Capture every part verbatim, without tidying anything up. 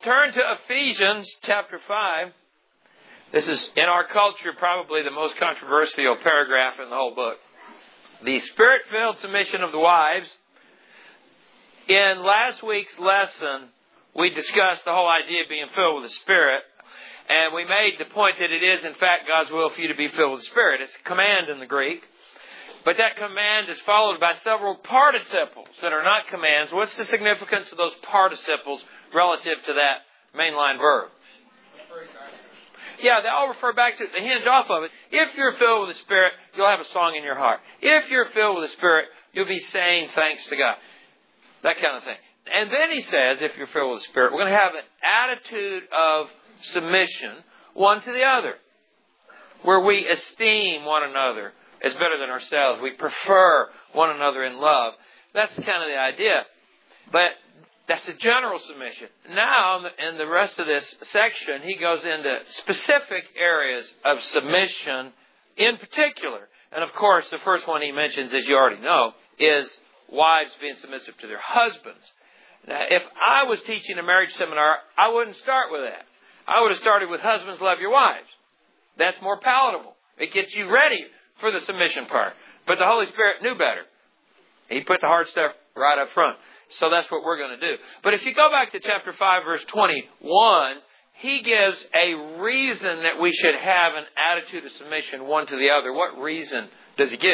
turn to Ephesians chapter five. This is, in our culture, probably the most controversial paragraph in the whole book. The Spirit-filled submission of the wives. In last week's lesson, we discussed the whole idea of being filled with the Spirit. And we made the point that it is, in fact, God's will for you to be filled with the Spirit. It's a command in the Greek. But that command is followed by several participles that are not commands. What's the significance of those participles relative to that mainline verb? Yeah, they all refer back to it. They hinge off of it. If you're filled with the Spirit, you'll have a song in your heart. If you're filled with the Spirit, you'll be saying thanks to God. That kind of thing. And then he says, if you're filled with the Spirit, we're going to have an attitude of submission one to the other, where we esteem one another as better than ourselves. We prefer one another in love. That's kind of the idea. But that's a general submission. Now, in the rest of this section, he goes into specific areas of submission in particular. And of course, the first one he mentions, as you already know, is wives being submissive to their husbands. Now, if I was teaching a marriage seminar, I wouldn't start with that. I would have started with husbands love your wives. That's more palatable. It gets you ready for the submission part. But the Holy Spirit knew better. He put the hard stuff right up front. So that's what we're going to do. But if you go back to chapter five, verse twenty-one, he gives a reason that we should have an attitude of submission one to the other. What reason does he give?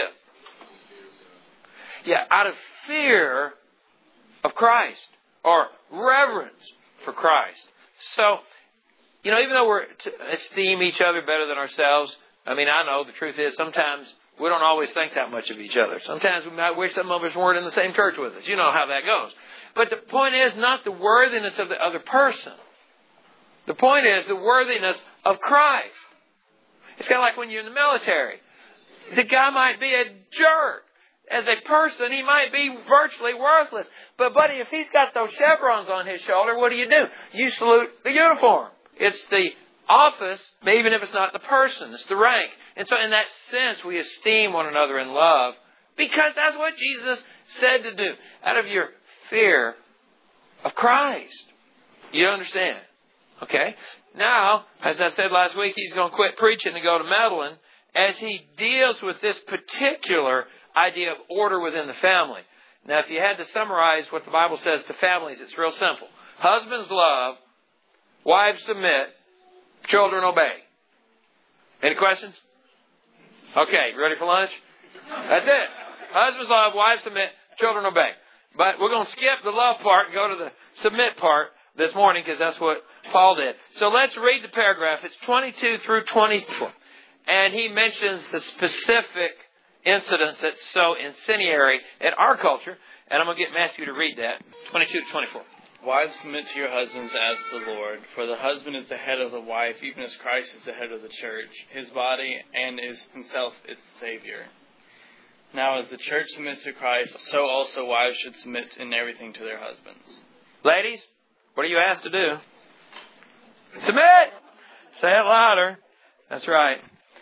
Yeah, out of fear of Christ, or reverence for Christ. So, you know, even though we're to esteem each other better than ourselves, I mean, I know the truth is sometimes we don't always think that much of each other. Sometimes we might wish some of us weren't in the same church with us. You know how that goes. But the point is not the worthiness of the other person. The point is the worthiness of Christ. It's kind of like when you're in the military. The guy might be a jerk. As a person, he might be virtually worthless. But, buddy, if he's got those chevrons on his shoulder, what do you do? You salute the uniform. It's the office, even if it's not the person. It's the rank. And so in that sense, we esteem one another in love because that's what Jesus said to do out of your fear of Christ. You understand? Okay? Now, as I said last week, he's going to quit preaching and go to meddling as he deals with this particular idea of order within the family. Now, if you had to summarize what the Bible says to families, it's real simple. Husbands love, wives submit, children obey. Any questions? Okay, ready for lunch? That's it. Husbands love, wives submit, children obey. But we're going to skip the love part and go to the submit part this morning because that's what Paul did. So let's read the paragraph. It's twenty-two through twenty-four. And he mentions the specific incidents that's so incendiary in our culture. And I'm going to get Matthew to read that. twenty-two to twenty-four. Wives, submit to your husbands as to the Lord, for the husband is the head of the wife, even as Christ is the head of the church, his body, and is himself its Savior. Now, as the church submits to Christ, so also wives should submit in everything to their husbands. Ladies, what are you asked to do? Submit! Say it louder. That's right.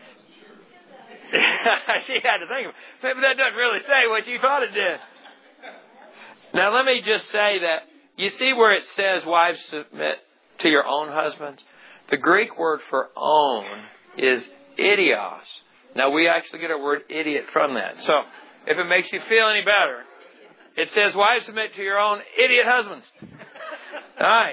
She had to think of it. Maybe that doesn't really say what you thought it did. Now, let me just say that you see where it says, wives, submit to your own husbands? The Greek word for own is idios. Now, we actually get our word idiot from that. So, if it makes you feel any better, it says, wives, submit to your own idiot husbands. All right.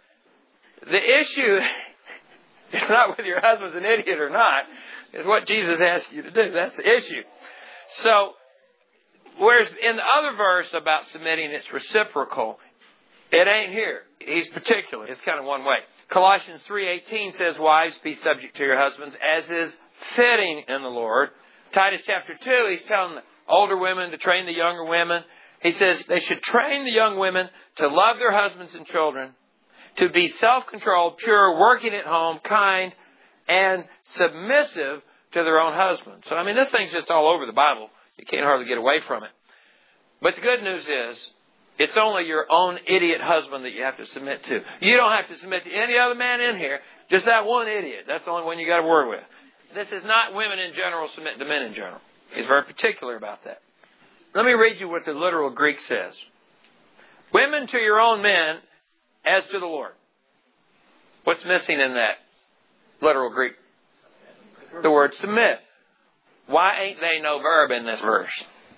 The issue is not whether your husband's an idiot or not. It's what Jesus asked you to do. That's the issue. So, whereas in the other verse about submitting, it's reciprocal. It ain't here. He's particular. It's kind of one way. Colossians three eighteen says, wives, be subject to your husbands, as is fitting in the Lord. Titus chapter two, he's telling the older women to train the younger women. He says they should train the young women to love their husbands and children, to be self-controlled, pure, working at home, kind, and submissive to their own husbands. So, I mean, this thing's just all over the Bible. You can't hardly get away from it. But the good news is, it's only your own idiot husband that you have to submit to. You don't have to submit to any other man in here. Just that one idiot. That's the only one you got to work with. This is not women in general submit to men in general. He's very particular about that. Let me read you what the literal Greek says. Women to your own men as to the Lord. What's missing in that literal Greek? The word submit. Why ain't they no verb in this verse?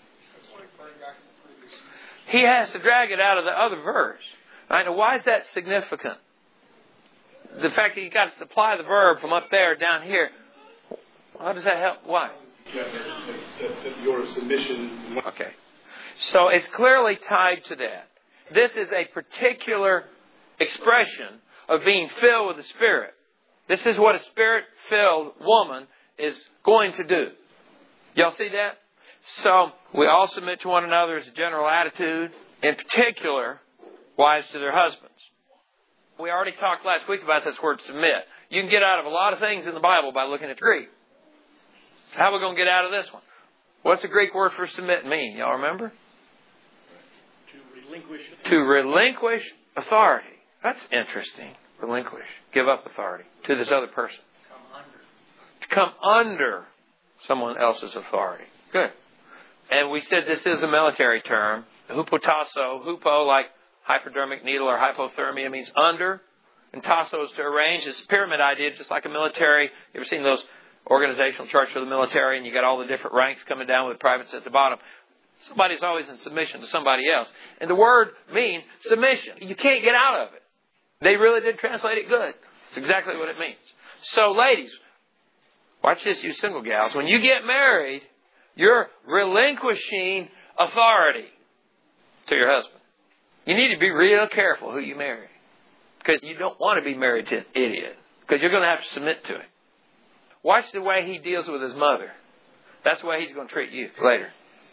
He has to drag it out of the other verse. Right? Now, why is that significant? The fact that you got to supply the verb from up there down here. How does that help? Why? Yeah, that, that your submission. Okay. So it's clearly tied to that. This is a particular expression of being filled with the Spirit. This is what a Spirit-filled woman is going to do. Y'all see that? So we all submit to one another as a general attitude. In particular, wives to their husbands. We already talked last week about this word submit. You can get out of a lot of things in the Bible by looking at the Greek. How are we going to get out of this one? What's the Greek word for submit mean? Y'all remember? To relinquish. To relinquish authority. That's interesting. Relinquish. Give up authority to this other person. Come under. To come under someone else's authority. Good. And we said this is a military term. Hupotasso. Hupo, like hypodermic needle or hypothermia, means under. And tasso is to arrange. It's a pyramid idea, just like a military. You ever seen those organizational charts for the military, and you got all the different ranks coming down with the privates at the bottom? Somebody's always in submission to somebody else. And the word means submission. You can't get out of it. They really did translate it good. It's exactly what it means. So, ladies, watch this, you single gals. When you get married, you're relinquishing authority to your husband. You need to be real careful who you marry. Because you don't want to be married to an idiot. Because you're going to have to submit to him. Watch the way he deals with his mother. That's the way he's going to treat you later.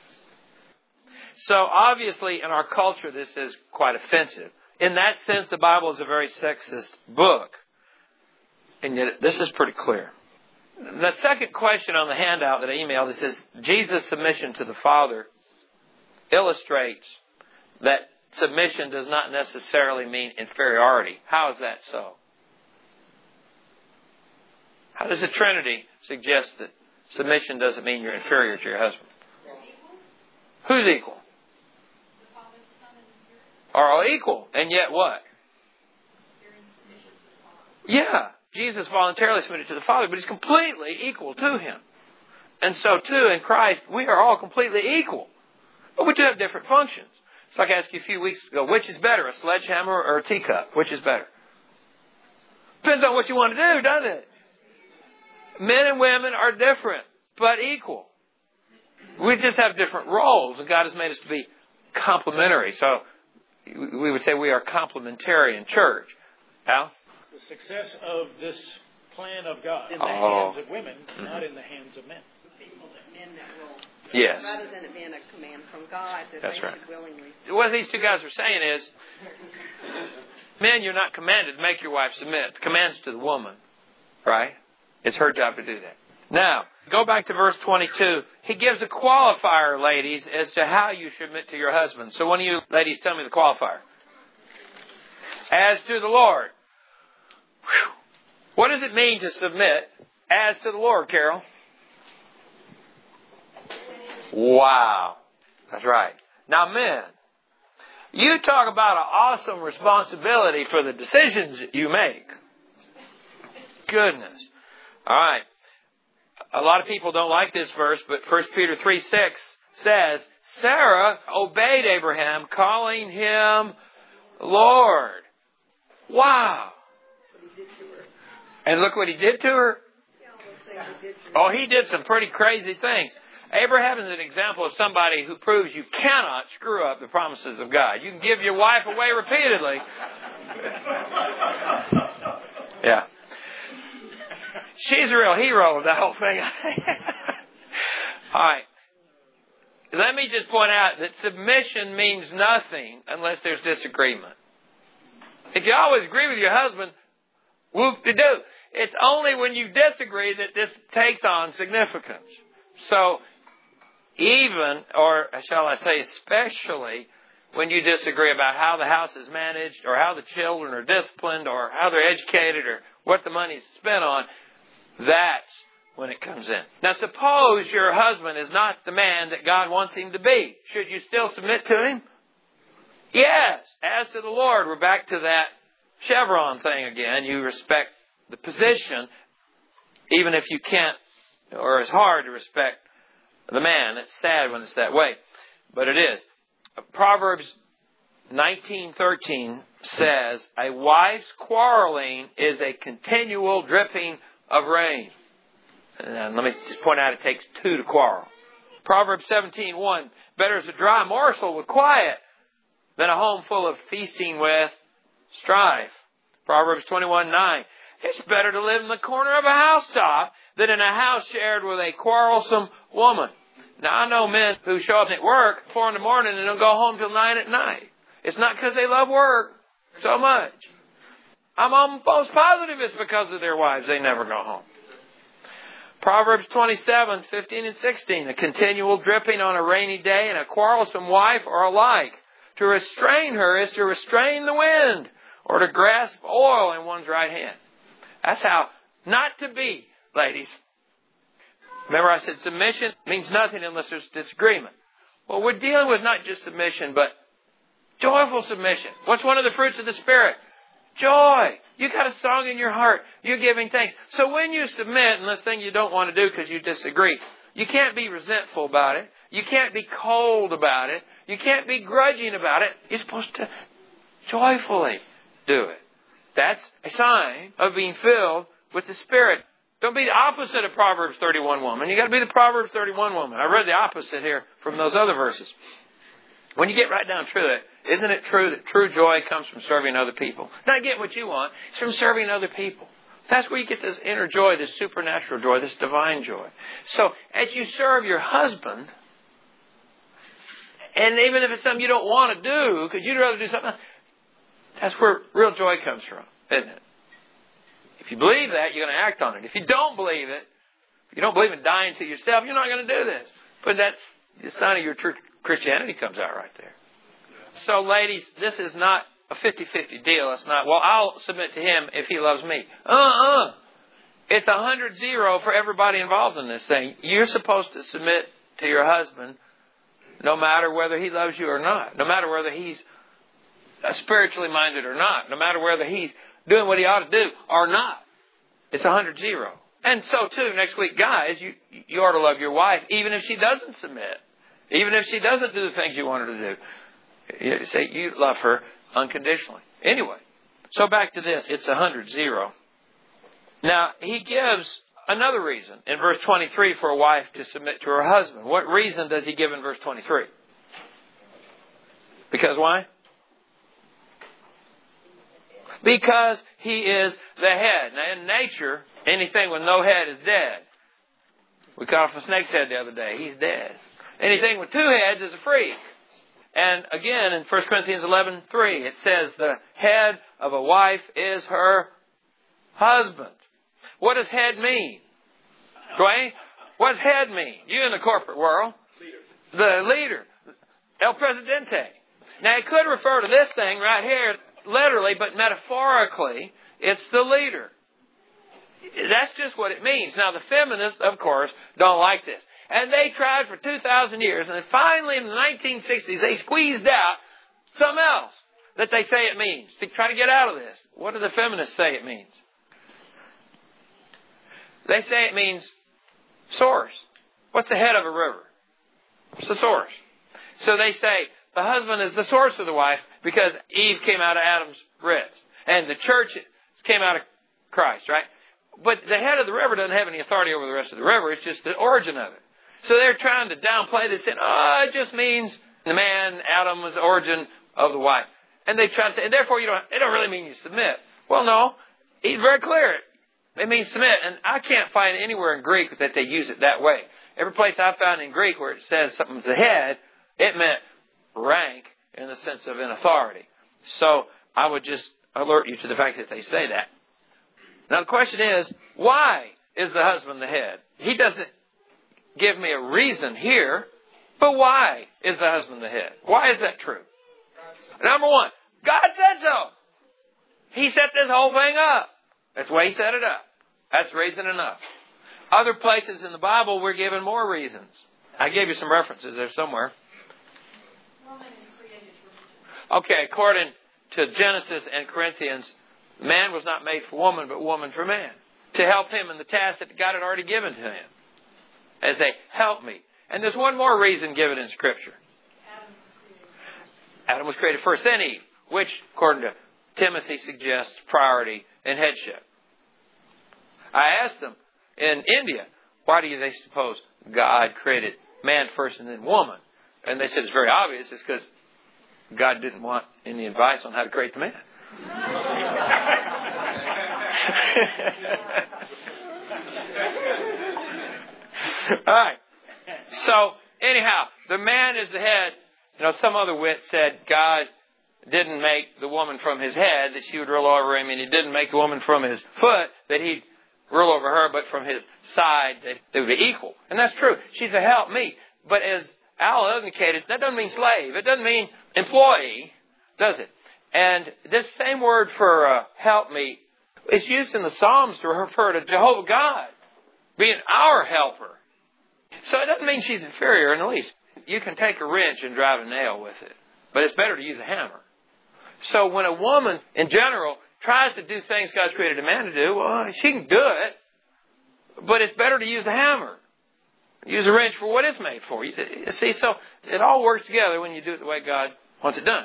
So obviously in our culture this is quite offensive. In that sense the Bible is a very sexist book. And yet this is pretty clear. The second question on the handout that I emailed, it says Jesus' submission to the Father illustrates that submission does not necessarily mean inferiority. How is that so? How does the Trinity suggest that submission doesn't mean you're inferior to your husband? Who's equal? Are all equal. And yet what? Yeah. Jesus voluntarily submitted to the Father, but He's completely equal to Him. And so too, in Christ, we are all completely equal. But we do have different functions. It's like I asked you a few weeks ago, which is better, a sledgehammer or a teacup? Which is better? Depends on what you want to do, doesn't it? Men and women are different, but equal. We just have different roles, and God has made us to be complementary. So we would say we are complementarian church. Al? The success of this plan of God in the oh. hands of women, mm-hmm. not in the hands of men. People that men that will, yes. rather than it being a command from God, that That's they right. should willingly. What these two guys are saying is, men, you're not commanded to make your wife submit. The command's to the woman, right? It's her job to do that. Now, go back to verse twenty-two. He gives a qualifier, ladies, as to how you submit to your husband. So one of you ladies tell me the qualifier. As to the Lord. Whew. What does it mean to submit as to the Lord, Carol? Wow. That's right. Now, men, you talk about an awesome responsibility for the decisions that you make. Goodness. All right. A lot of people don't like this verse, but First Peter three six says, Sarah obeyed Abraham, calling him Lord. Wow. And look what he did to her. Oh, he did some pretty crazy things. Abraham is an example of somebody who proves you cannot screw up the promises of God. You can give your wife away repeatedly. Yeah. She's a real hero of the whole thing. All right. Let me just point out that submission means nothing unless there's disagreement. If you always agree with your husband, whoop-de-doo. It's only when you disagree that this takes on significance. So, even, or shall I say especially, when you disagree about how the house is managed, or how the children are disciplined, or how they're educated, or what the money is spent on, that's when it comes in. Now, suppose your husband is not the man that God wants him to be. Should you still submit to him? Yes. As to the Lord, we're back to that chevron thing again. You respect the position, even if you can't, or it's hard to respect the man. It's sad when it's that way, but it is. Proverbs nineteen thirteen says, a wife's quarreling is a continual dripping of rain. And let me just point out, it takes two to quarrel. Proverbs seventeen one, better is a dry morsel with quiet than a home full of feasting with strife. Proverbs twenty-one nine, it's better to live in the corner of a housetop than in a house shared with a quarrelsome woman. Now, I know men who show up at work at four in the morning and don't go home till nine at night. It's not because they love work so much. I'm almost positive it's because of their wives. They never go home. Proverbs twenty-seven fifteen and sixteen, a continual dripping on a rainy day and a quarrelsome wife are alike. To restrain her is to restrain the wind, or to grasp oil in one's right hand. That's how not to be, ladies. Remember I said submission means nothing unless there's disagreement. Well, we're dealing with not just submission, but joyful submission. What's one of the fruits of the Spirit? Joy. You got a song in your heart. You're giving thanks. So when you submit, and this thing you don't want to do because you disagree, you can't be resentful about it. You can't be cold about it. You can't be grudging about it. You're supposed to joyfully do it. That's a sign of being filled with the Spirit. Don't be the opposite of Proverbs thirty-one woman. You got to be the Proverbs thirty-one woman. I read the opposite here from those other verses. When you get right down to it, isn't it true that true joy comes from serving other people? Not getting what you want. It's from serving other people. That's where you get this inner joy, this supernatural joy, this divine joy. So as you serve your husband, and even if it's something you don't want to do, because you'd rather do something else, that's where real joy comes from, isn't it? If you believe that, you're going to act on it. If you don't believe it, if you don't believe in dying to yourself, you're not going to do this. But that's the sign of your true Christianity comes out right there. So, ladies, this is not a fifty-fifty deal. It's not, well, I'll submit to him if he loves me. Uh-uh. It's a hundred zero for everybody involved in this thing. You're supposed to submit to your husband no matter whether he loves you or not. No matter whether he's spiritually minded or not. No matter whether he's doing what he ought to do or not. It's a hundred zero. And so, too, next week, guys, you, you ought to love your wife even if she doesn't submit. Even if she doesn't do the things you want her to do. You say you love her unconditionally. Anyway, so back to this. It's a hundred zero. Now, he gives another reason in verse twenty-three for a wife to submit to her husband. What reason does he give in verse twenty-three? Because why? Because he is the head. Now, in nature, anything with no head is dead. We cut off a snake's head the other day. He's dead. Anything with two heads is a freak. And again, in First Corinthians eleven three, it says the head of a wife is her husband. What does head mean? Dwayne? What does head mean? You in the corporate world. Leader. The leader. El Presidente. Now, it could refer to this thing right here, literally, but metaphorically, it's the leader. That's just what it means. Now, the feminists, of course, don't like this. And they tried for two thousand years, and then finally in the nineteen sixties, they squeezed out something else that they say it means to try to get out of this. What do the feminists say it means? They say it means source. What's the head of a river? It's the source. So they say the husband is the source of the wife because Eve came out of Adam's ribs. And the church came out of Christ, right? But the head of the river doesn't have any authority over the rest of the river. It's just the origin of it. So they're trying to downplay this, saying, oh, it just means the man, Adam, was the origin of the wife. And they try to say, and therefore you don't, it don't really mean you submit. Well, no. He's very clear. It means submit. And I can't find anywhere in Greek that they use it that way. Every place I found in Greek where it says something's the head, it meant rank in the sense of an authority. So I would just alert you to the fact that they say that. Now the question is, why is the husband the head? He doesn't give me a reason here, but why is the husband the head? Why is that true? Number one, God said so. He set this whole thing up. That's the way He set it up. That's reason enough. Other places in the Bible, we're given more reasons. I gave you some references there somewhere. Okay, according to Genesis and Corinthians, Man was not made for woman, but woman for man. To help him in the task that God had already given to him. As a helpmeet. And there's one more reason given in Scripture. Adam was created first, then Eve. Which, according to Timothy, suggests priority and headship. I asked them in India, why do they suppose God created man first and then woman? And they said it's very obvious. It's because God didn't want any advice on how to create the man. All right. So, anyhow, the man is the head. You know, some other wit said God didn't make the woman from his head, that she would rule over him, and he didn't make the woman from his foot, that he'd rule over her, but from his side, that they would be equal. And that's true. She's a helpmeet. But as Al indicated, that doesn't mean slave. It doesn't mean employee, does it? And this same word for uh, helpmeet is used in the Psalms to refer to Jehovah God being our helper. So it doesn't mean she's inferior in the least. You can take a wrench and drive a nail with it. But it's better to use a hammer. So when a woman, in general, tries to do things God's created a man to do, well, she can do it. But it's better to use a hammer. Use a wrench for what it's made for. You see, so it all works together when you do it the way God wants it done.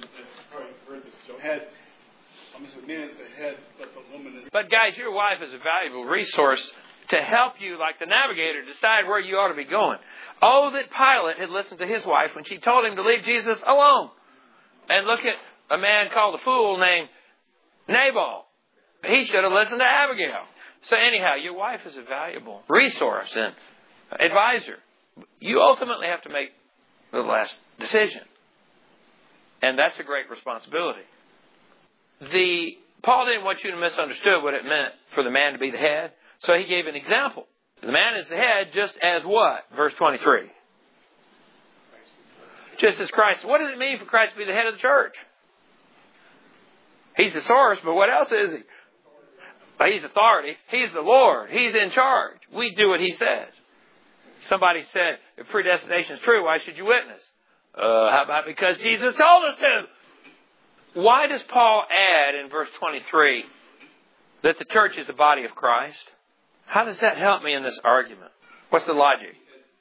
Head. I'm just a man is the head, but the woman is. But guys, your wife is a valuable resource to help you, like the navigator, decide where you ought to be going. Oh, that Pilate had listened to his wife when she told him to leave Jesus alone. And look at a man called a fool named Nabal. He should have listened to Abigail. So anyhow, your wife is a valuable resource and advisor. You ultimately have to make the last decision. And that's a great responsibility. The Paul didn't want you to misunderstand what it meant for the man to be the head. So he gave an example. The man is the head just as what? Verse twenty-three. Just as Christ. What does it mean for Christ to be the head of the church? He's the source, but what else is he? Well, he's authority. He's the Lord. He's in charge. We do what he says. Somebody said, if predestination is true, why should you witness? Uh, how about because Jesus told us to? Why does Paul add in verse twenty-three that the church is the body of Christ? How does that help me in this argument? What's the logic?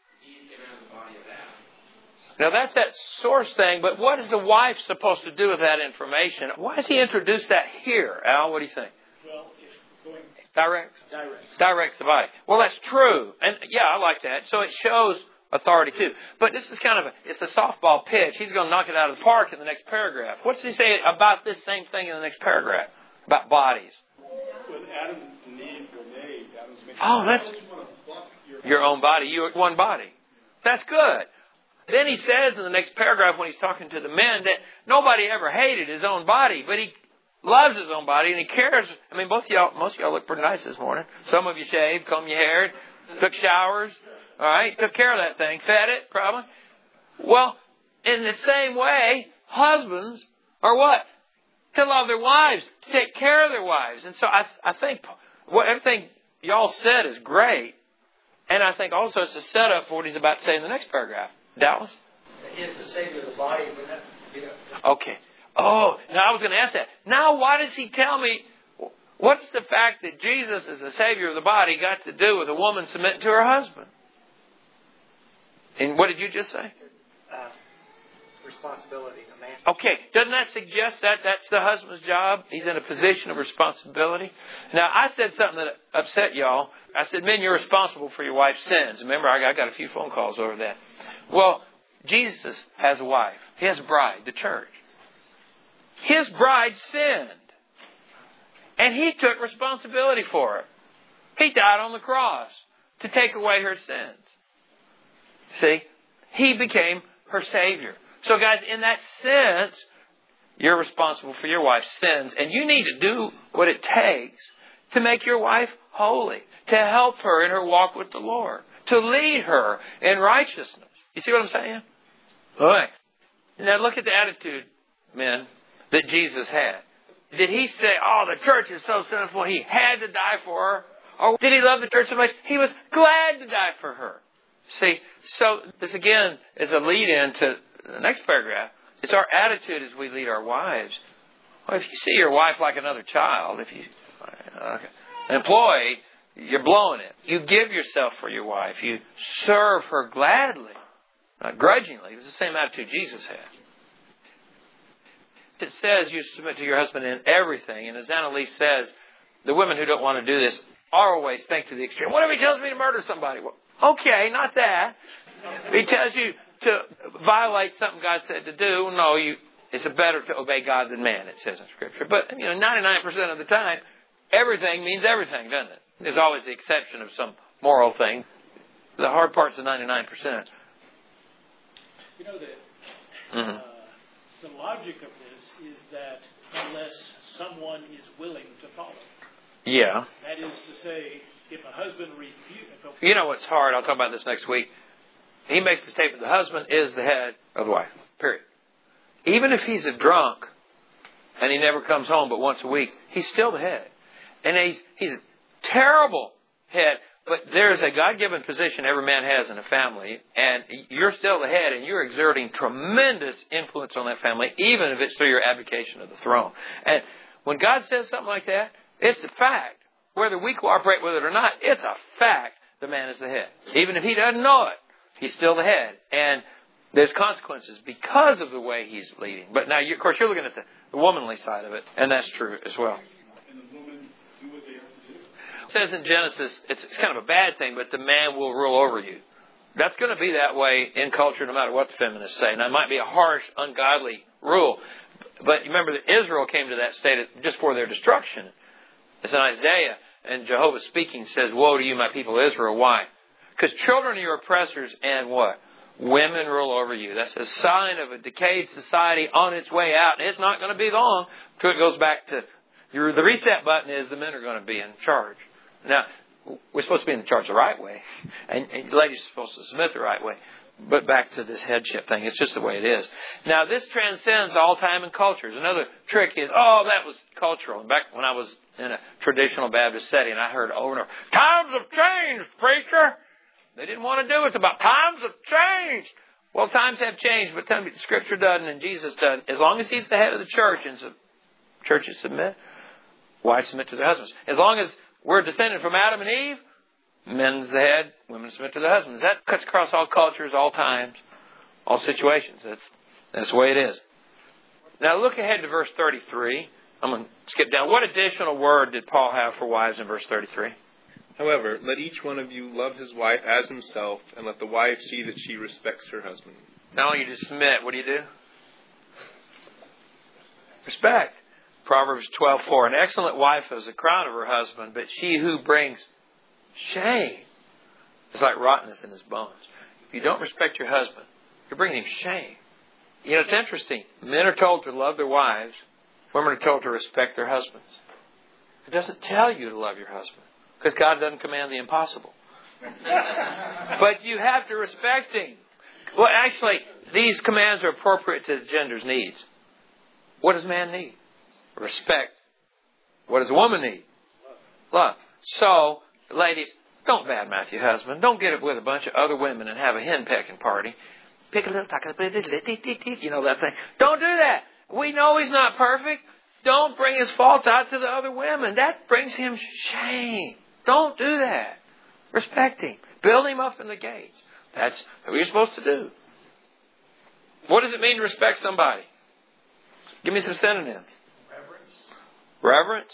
Now that's that source thing, but what is the wife supposed to do with that information? Why does he introduce that here? Al, what do you think? Well, if going Direct? direct. Directs the body. Well, that's true. And yeah, I like that. So it shows authority too. But this is kind of a, it's a softball pitch. He's going to knock it out of the park in the next paragraph. What does he say about this same thing in the next paragraph? About bodies. When Adam and Eve were made, Adam was made. Oh, that's your own body. You are one body. That's good. Then he says in the next paragraph when he's talking to the men that nobody ever hated his own body, but he loves his own body and he cares. I mean, both of y'all, most of y'all look pretty nice this morning. Some of you shaved, combed your hair, took showers, all right, took care of that thing, fed it, probably. Well, in the same way, husbands are what? To love their wives, to take care of their wives. And so I, I think what everything y'all said is great. And I think also it's a setup for what he's about to say in the next paragraph. Dallas? He is the Savior of the body, but that, you know. Okay. Oh, now I was going to ask that. Now why does he tell me, what's the fact that Jesus is the Savior of the body got to do with a woman submitting to her husband? And what did you just say? Uh, responsibility, a man. Okay. Doesn't that suggest that that's the husband's job? He's in a position of responsibility. Now, I said something that upset y'all. I said, men, you're responsible for your wife's sins. Remember, I got a few phone calls over that. Well, Jesus has a wife. He has a bride, the church. His bride sinned. And he took responsibility for her. He died on the cross to take away her sins. See? He became her Savior. So guys, in that sense, you're responsible for your wife's sins. And you need to do what it takes to make your wife holy. To help her in her walk with the Lord. To lead her in righteousness. You see what I'm saying? All right. Now look at the attitude, men, that Jesus had. Did he say, oh, the church is so sinful, he had to die for her? Or did he love the church so much, he was glad to die for her? See, so this again is a lead-in to the next paragraph. It's our attitude as we lead our wives Well, if you see your wife like another child, if you, okay. An employee, you're blowing it. You give yourself for your wife. You serve her gladly, not grudgingly. It's the same attitude Jesus had. It says you submit to your husband in everything. And as Annalise says, the women who don't want to do this always think to the extreme. What if he tells me to murder somebody? Well, okay, not that. If he tells you to violate something God said to do, no, you. It's better to obey God than man, it says in Scripture. But, you know, ninety-nine percent of the time, everything means everything, doesn't it? There's always the exception of some moral thing. The hard part's the ninety-nine percent. You know, the, mm-hmm. uh, the logic of this is that unless someone is willing to follow. Yeah. That is to say, if a husband refuses... You know what's hard? I'll talk about this next week. He makes the statement, the husband is the head of the wife. Period. Even if he's a drunk and he never comes home but once a week, he's still the head. And he's, he's a terrible head. But there's a God-given position every man has in a family, and you're still the head, and you're exerting tremendous influence on that family, even if it's through your abdication of the throne. And when God says something like that, it's a fact. Whether we cooperate with it or not, it's a fact the man is the head. Even if he doesn't know it, he's still the head. And there's consequences because of the way he's leading. But now, you, of course, you're looking at the, the womanly side of it, and that's true as well. It says in Genesis, it's, it's kind of a bad thing, but the man will rule over you. That's going to be that way in culture no matter what the feminists say. Now, it might be a harsh, ungodly rule. But remember that Israel came to that state just for their destruction. It's in Isaiah, and Jehovah speaking says, woe to you, my people Israel. Why? Because children are your oppressors, and what? Women rule over you. That's a sign of a decayed society on its way out. And it's not going to be long until it goes back to... Your, the reset button is the men are going to be in charge. Now, we're supposed to be in charge the right way. And, and ladies are supposed to submit the right way. But back to this headship thing. It's just the way it is. Now, this transcends all time and cultures. Another trick is, oh, that was cultural. And back when I was in a traditional Baptist setting, I heard over and over, times have changed, preacher. They didn't want to do it. It's about times have changed. Well, times have changed, but tell me the Scripture doesn't and Jesus doesn't. As long as He's the head of the church and so churches submit, wives submit to their husbands. As long as we're descended from Adam and Eve, men's the head, women submit to their husbands. That cuts across all cultures, all times, all situations. That's, that's the way it is. Now look ahead to verse thirty-three. I'm going to skip down. What additional word did Paul have for wives in verse thirty-three? However, let each one of you love his wife as himself, and let the wife see that she respects her husband. Not only do you submit, what do you do? Respect. Proverbs twelve four. An excellent wife is a crown of her husband, but she who brings shame is like rottenness in his bones. If you don't respect your husband, you're bringing him shame. You know, it's interesting. Men are told to love their wives. Women are told to respect their husbands. It doesn't tell you to love your husband, because God doesn't command the impossible. But you have to respect him. Well, actually, these commands are appropriate to the gender's needs. What does man need? Respect. What does a woman need? Love. So, ladies, don't badmouth your husband. Don't get up with a bunch of other women and have a hen-pecking party. Pick a little, you know that thing. Don't do that. We know he's not perfect. Don't bring his faults out to the other women. That brings him shame. Don't do that. Respect him. Build him up in the gates. That's what you're supposed to do. What does it mean to respect somebody? Give me some synonyms. Reverence. Reverence.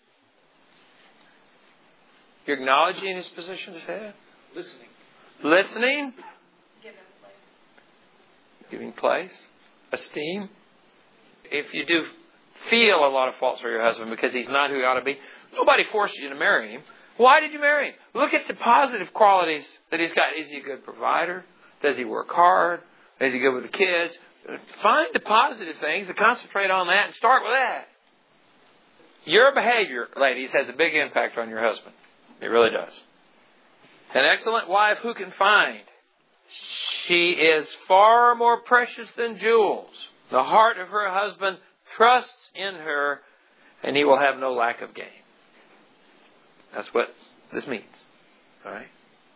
You're acknowledging his position as head. Listening. Listening. Giving place. Giving place. Esteem. If you do feel a lot of faults for your husband because he's not who he ought to be, nobody forces you to marry him. Why did you marry him? Look at the positive qualities that he's got. Is he a good provider? Does he work hard? Is he good with the kids? Find the positive things and concentrate on that and start with that. Your behavior, ladies, has a big impact on your husband. It really does. An excellent wife who can find? She is far more precious than jewels. The heart of her husband trusts in her, and he will have no lack of gain. That's what this means. All right?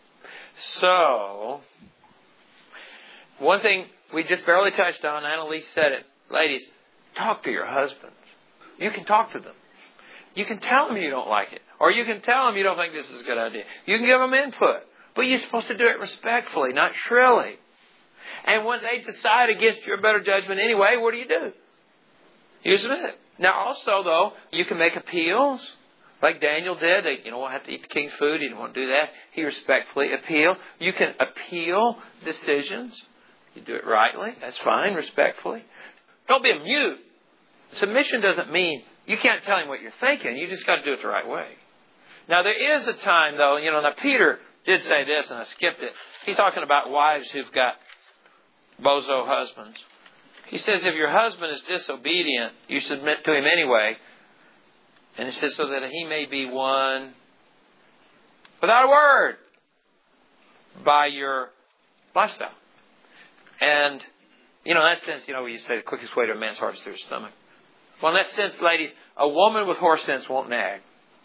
So, one thing we just barely touched on, Annalise said it. Ladies, talk to your husbands. You can talk to them. You can tell them you don't like it. Or you can tell them you don't think this is a good idea. You can give them input. But you're supposed to do it respectfully, not shrilly. And when they decide against your better judgment anyway, what do you do? You submit. Now also, though, you can make appeals. Like Daniel did. They, you know, won't have to eat the king's food. He didn't want to do that. He respectfully appealed. You can appeal decisions. You do it rightly. That's fine, respectfully. Don't be a mute. Submission doesn't mean you can't tell him what you're thinking. You just got to do it the right way. Now, there is a time, though, you know, now Peter did say this, and I skipped it. He's talking about wives who've got bozo husbands. He says if your husband is disobedient, you submit to him anyway. And he says so that he may be won without a word by your lifestyle. And, you know, in that sense, you know, we used to say the quickest way to a man's heart is through his stomach. Well, in that sense, ladies, a woman with horse sense won't nag.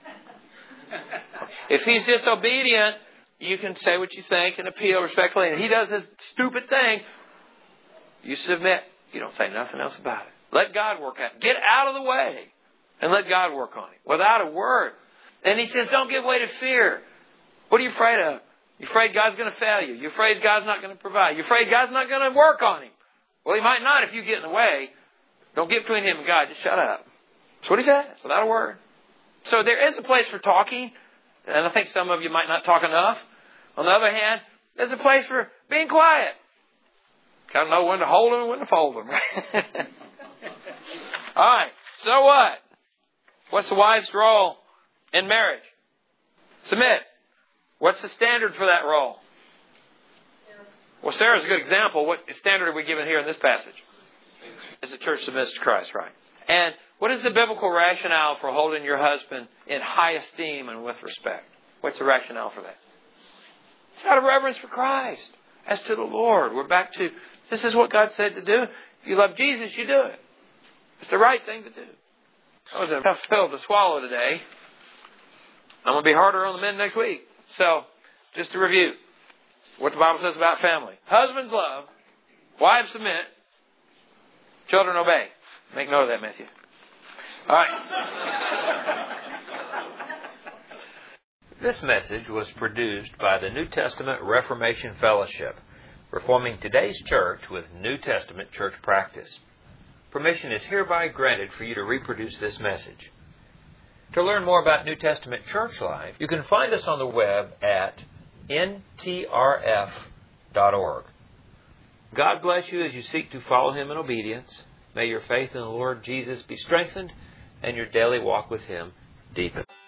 If he's disobedient, you can say what you think and appeal respectfully. And he does this stupid thing, you submit. You don't say nothing else about it. Let God work out. Get out of the way and let God work on it without a word. And he says, don't give way to fear. What are you afraid of? You're afraid God's going to fail you. You're afraid God's not going to provide. You're afraid God's not going to work on him. Well, he might not if you get in the way. Don't get between him and God. Just shut up. That's what he says, without a word. So there is a place for talking. And I think some of you might not talk enough. On the other hand, there's a place for being quiet. Got to know when to hold them and when to fold them. Right? All right. So what? What's the wife's role in marriage? Submit. What's the standard for that role? Well, Sarah's a good example. What standard are we given here in this passage? As the church submits to Christ, right? And what is the biblical rationale for holding your husband in high esteem and with respect? What's the rationale for that? It's out of reverence for Christ. As to the Lord. We're back to, this is what God said to do. If you love Jesus, you do it. It's the right thing to do. That was a tough pill to swallow today. I'm going to be harder on the men next week. So, just to review what the Bible says about family. Husbands love. Wives submit. Children obey. Make note of that, Matthew. All right. This message was produced by the New Testament Reformation Fellowship, reforming today's church with New Testament church practice. Permission is hereby granted for you to reproduce this message. To learn more about New Testament church life, you can find us on the web at N T R F dot org. God bless you as you seek to follow Him in obedience. May your faith in the Lord Jesus be strengthened and your daily walk with Him deepened.